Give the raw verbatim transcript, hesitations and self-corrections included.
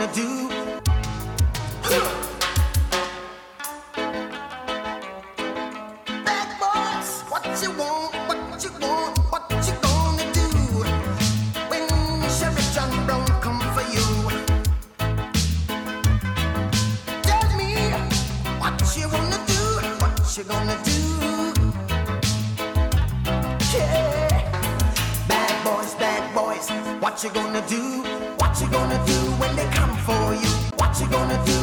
do? Bad boys, what you want, what you want, what you gonna do when Sheriff John Brown come for you? Tell me what you wanna do, what you gonna do? Yeah, bad boys, bad boys, what you gonna do? What you gonna do when they come for you? What you gonna do?